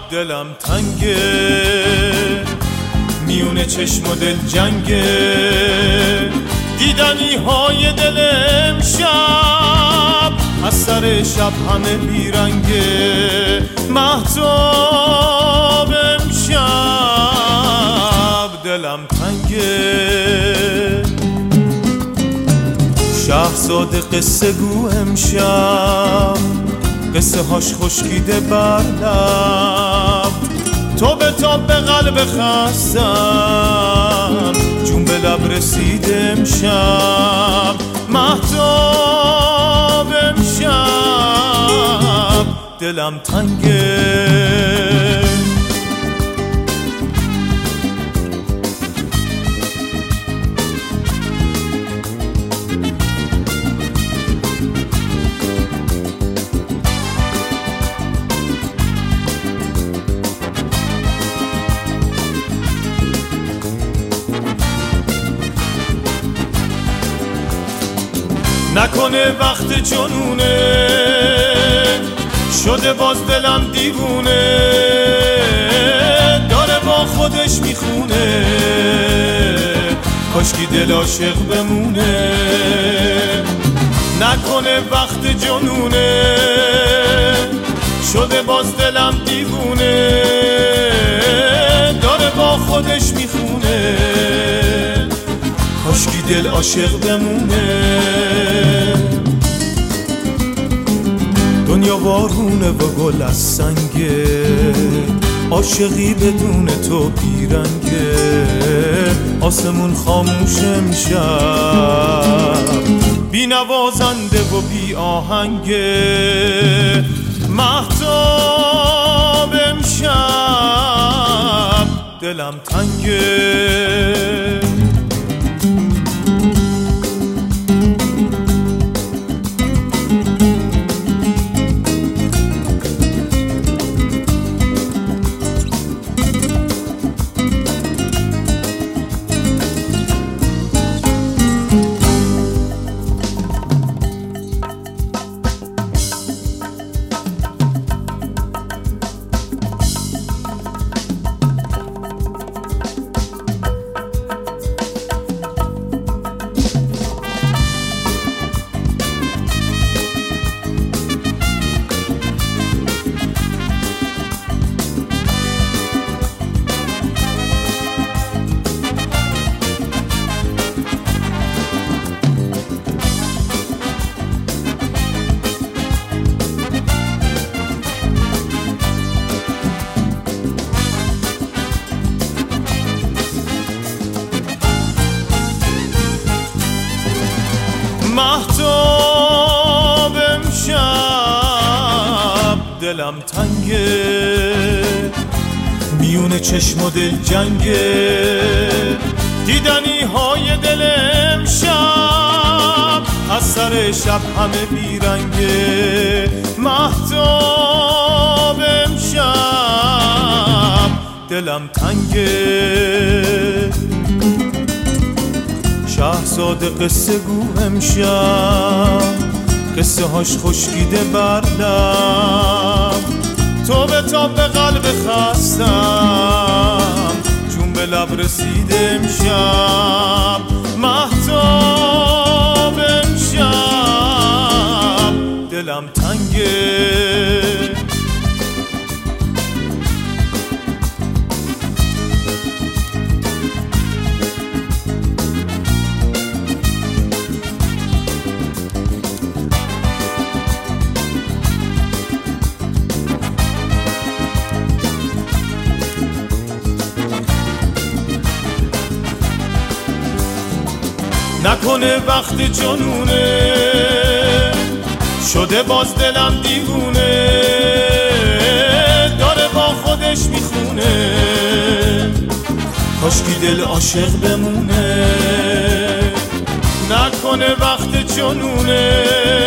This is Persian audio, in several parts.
دلم تنگه، میونه چشم و دل جنگه، دیدنی های دل امشب از سر شب همه بیرنگه. مهتاب امشب دلم تنگه، شهرزاده قصه گو امشب، قصه هاش خشکیده بر لب، تو به تاب به قلب خستم، جون به لب رسید امشب. مهتاب امشب دلم تنگه، نکنه وقت جنونه شده باز دلم دیوونه، داره با خودش میخونه، کاشکی دل عاشق بمونه. نکنه وقت جنونه شده باز دلم دیوونه، داره با خودش میخونه، کاشکی دل عاشق بمونه. دنیا وارونه و گل از سنگه، عاشقی بدون تو بیرنگه، آسمون خاموش امشب، بی نوازنده و بی آهنگه. مهتاب امشب دلم تنگه، مهتاب امشب دلم تنگه، میونه چشم و دل جنگه، دیدنی های دل امشب از سر شب همه بیرنگه. مهتاب امشب دلم تنگه، شهرزاده قصه گو امشب، قصه هاش خشکیده بر لب، تو به تاب به قلب خستم، جون به لب رسید امشب. مهتاب امشب دلم تنگه، نکنه وقت جنونه شده باز دلم دیوونه، داره با خودش میخونه، کاشکی دل عاشق بمونه. نکنه وقت جنونه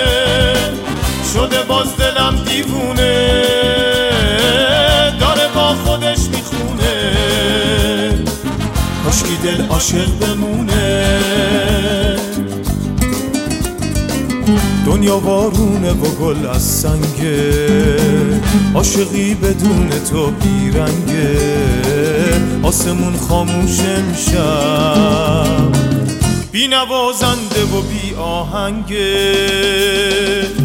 شده باز دلم دیوونه، داره با خودش میخونه، کاشکی دل عاشق بمونه. دنیا وارونه و گل از سنگه، عاشقی بدون تو بیرنگه، آسمون خاموش امشب، بی نوازنده و بی آهنگه.